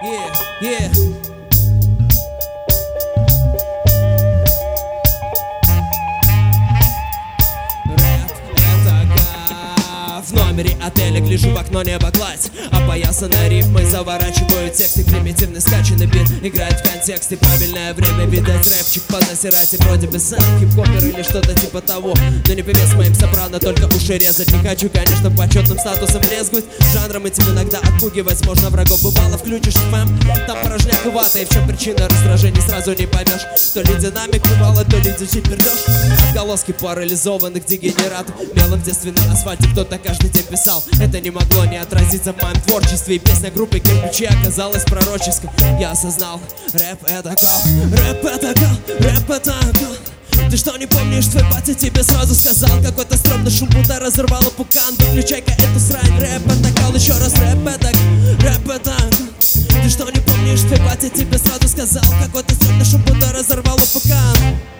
Yeah. В номере отеля гляжу в окно, небо гладь, опоясанной рифмой заворачиваю тексты. Примитивный скачанный бит играет в контексте. Правильное время, видать, рэпчик поднасирать. И вроде бы сын, хип-хопер или что-то типа того. Но не певец моим сопрано, только уши резать. Не хочу, конечно, почетным статусом брезгуть. Жанром этим иногда отпугивать можно врагов. Бывало, включишь фэм, там порожняк и вата. И в чем причина раздражения, сразу не поймешь. То ли динамик бывало, то ли звучит пердеж. Отголоски парализованных дегенератов. Мелом в детстве на асфальте кто-то каждый день писал. Это не могло не отразиться в моем творчестве. И песня группы «Кирпичи» оказалась пророческой. Я осознал, рэп это кал, рэп это кал, рэп это кал. Ты что, не помнишь, твой батя тебе сразу сказал? Какой-то стрёмный шум будто разорвало пукан. Выключай-ка эту срань, рэп это кал. Еще раз, рэп это кал. Ты что, не помнишь, твой батя тебе сразу сказал? Какой-то стрёмный шум будто разорвало пукан.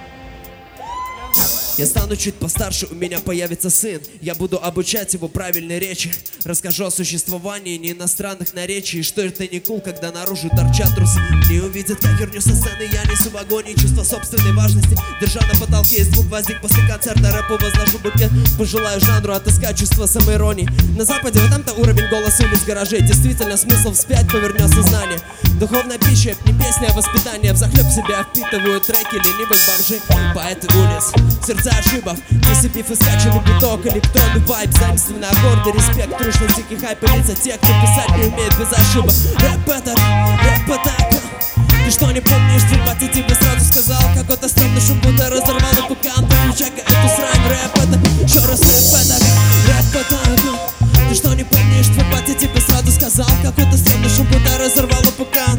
Я стану чуть постарше, у меня появится сын. Я буду обучать его правильной речи. Расскажу о существовании не иностранных наречий. И что это не кул, когда наружу торчат трусы. Не увидят, как херню со сцены я несу в агонии. Чувство собственной важности, держа на потолке из звук возник после концерта рэпу. Возложу букет, пожелаю жанру отыскать чувство самоиронии. На западе вот там-то уровень голоса улиц гаражей. Действительно, смысл вспять повернет сознание. Духовная пища, не песня, а воспитание. Взахлеб себя впитывают треки ленивых бомжей. Поэты улиц, сердца ошибок, присыпив и скачанный биток. Электронный вайб, заимственные аккорды, респект, трушность, дикий хайп и лица тех, кто писать не умеет без ошибок. Рэп это кал. Ты что, не помнишь, твой батя тебе сразу сказал? Какой-то стрёмный шум будто разорвало пукан. Выключай-ка эту срань, рэп это кал. Еще раз, рэп это кал. Ты что, не помнишь, твой батя тебе сразу сказал? Какой-то стрёмный шум будто разорвало пукан.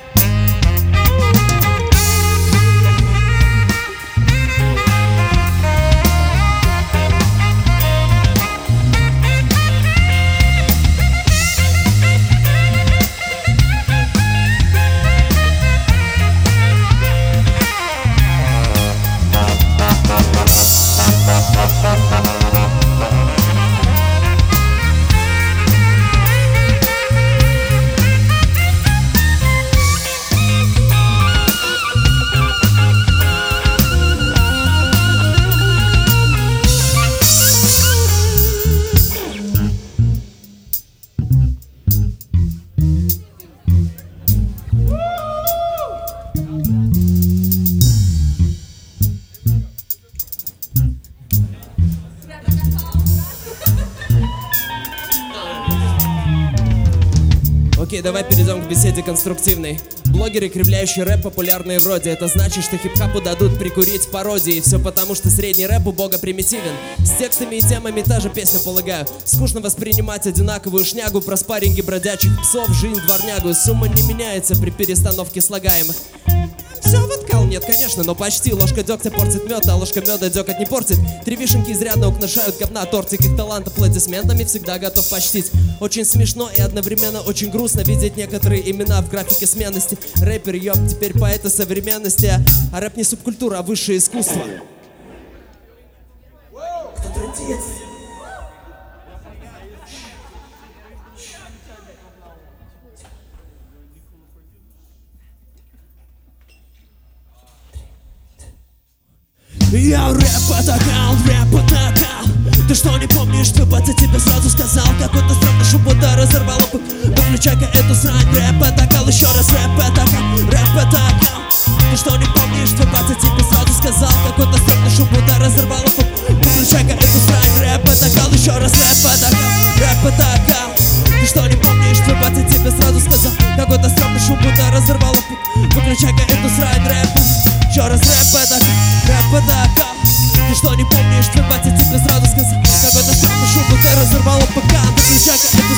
Окей, давай перейдем к беседе конструктивной. Блогеры, кривляющие рэп, популярные вроде. Это значит, что хип-хапу дадут прикурить пародии. Все потому, что средний рэп у бога примитивен. С текстами и темами та же песня, полагаю. Скучно воспринимать одинаковую шнягу про спарринги бродячих псов, жизнь дворнягу. Сумма не меняется при перестановке слагаемых. Все вот кал, нет, конечно, но почти. Ложка дегтя портит мед, а ложка меда деготь не портит. Три вишенки изрядно украшают говна тортик. Их талант аплодисментами всегда готов почтить. Очень смешно и одновременно очень грустно видеть некоторые имена в графике сменности. Рэпер, ёб, теперь поэты современности. А рэп не субкультура, а высшее искусство. Кто трудит? Я рэп это кал. Ты что, не помнишь, твой батя тебе сразу сказал? Какой-то стрёмный шум будто разорвало пук. Выключай-ка эту срань, рэп это кал. Еще раз, рэп это кал. Ты что, не помнишь, твой батя тебе сразу сказал? Какой-то стрёмный шум будто разорвало пук. Выключай-ка эту срань, рэп это кал. Еще раз, рэп это кал. Ты что, не помнишь, твой батя тебе сразу сказал? Какой-то стрёмный шум будто разорвало пук. Выключай-ка эту срань, рэп. Еще раз, рэп это кал. Ты что, не помнишь, твой батя тебе сразу сказал? Какой-то стрёмный шум будто разорвало пукан. Выключай-ка эту